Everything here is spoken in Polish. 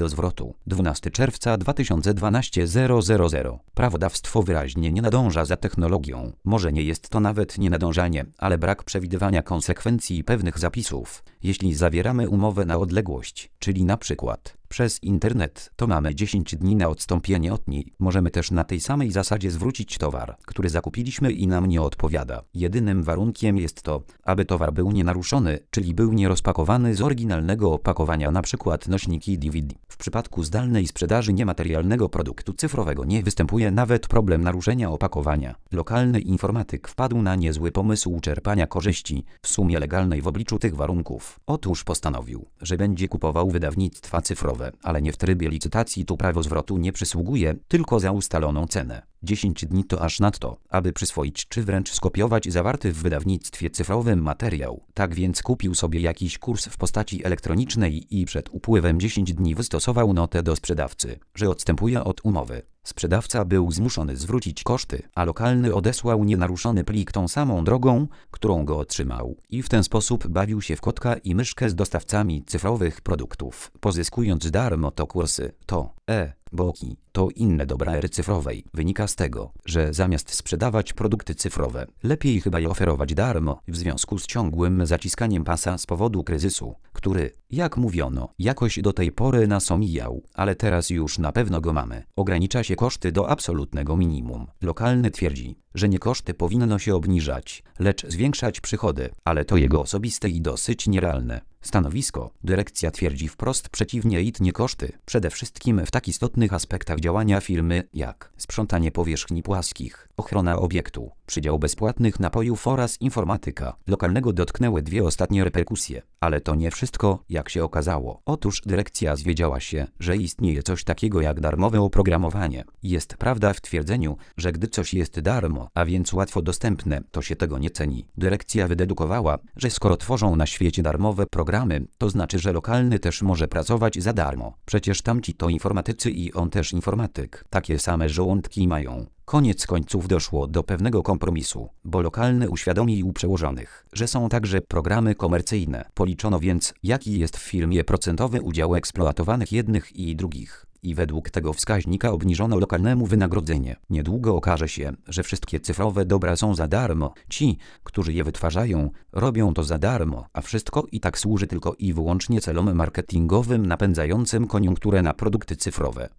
do zwrotu. 12 czerwca 2012 000. Prawodawstwo wyraźnie nie nadąża za technologią. Może nie jest to nawet nienadążanie, ale brak przewidywania konsekwencji pewnych zapisów. Jeśli zawieramy umowę na odległość, czyli na przykład przez internet, to mamy 10 dni na odstąpienie od niej. Możemy też na tej samej zasadzie zwrócić towar, który zakupiliśmy i nam nie odpowiada. Jedynym warunkiem jest to, aby towar był nienaruszony, czyli był nierozpakowany z oryginalnego opakowania, np. nośniki DVD. W przypadku zdalnej sprzedaży niematerialnego produktu cyfrowego nie występuje nawet problem naruszenia opakowania. Lokalny informatyk wpadł na niezły pomysł czerpania korzyści, w sumie legalnej w obliczu tych warunków. Otóż postanowił, że będzie kupował wydawnictwa cyfrowe, ale nie w trybie licytacji, tu prawo zwrotu nie przysługuje, tylko za ustaloną cenę. 10 dni to aż nadto, aby przyswoić czy wręcz skopiować zawarty w wydawnictwie cyfrowym materiał. Tak więc kupił sobie jakiś kurs w postaci elektronicznej i przed upływem 10 dni wystosował notę do sprzedawcy, że odstępuje od umowy. Sprzedawca był zmuszony zwrócić koszty, a lokalny odesłał nienaruszony plik tą samą drogą, którą go otrzymał. I w ten sposób bawił się w kotka i myszkę z dostawcami cyfrowych produktów, pozyskując darmo to kursy, e-booki, to inne dobra ery cyfrowej. Wynika z tego, że zamiast sprzedawać produkty cyfrowe, lepiej chyba je oferować darmo w związku z ciągłym zaciskaniem pasa z powodu kryzysu, który, jak mówiono, jakoś do tej pory nas omijał, ale teraz już na pewno go mamy. Ogranicza się koszty do absolutnego minimum. Lokalny twierdzi, że nie koszty powinno się obniżać, lecz zwiększać przychody, ale to jego osobiste i dosyć nierealne stanowisko. Dyrekcja twierdzi wprost przeciwnie i tnie koszty, przede wszystkim w tak istotnych aspektach działania firmy jak sprzątanie powierzchni płaskich, ochrona obiektu, przydział bezpłatnych napojów oraz informatyka lokalnego. Dotknęły dwie ostatnie reperkusje, ale to nie wszystko, jak się okazało. Otóż dyrekcja zwiedziała się, że istnieje coś takiego jak darmowe oprogramowanie. Jest prawda w twierdzeniu, że gdy coś jest darmo, a więc łatwo dostępne, to się tego nie ceni. Dyrekcja wydedukowała, że skoro tworzą na świecie darmowe programy, to znaczy, że lokalny też może pracować za darmo. Przecież tamci to informatycy i on też informatyk. Takie same żołądki mają. Koniec końców doszło do pewnego kompromisu, bo lokalny uświadomił przełożonych, że są także programy komercyjne. Policzono więc, jaki jest w firmie procentowy udział eksploatowanych jednych i drugich. I według tego wskaźnika obniżono lokalnemu wynagrodzenie. Niedługo okaże się, że wszystkie cyfrowe dobra są za darmo. Ci, którzy je wytwarzają, robią to za darmo, a wszystko i tak służy tylko i wyłącznie celom marketingowym napędzającym koniunkturę na produkty cyfrowe.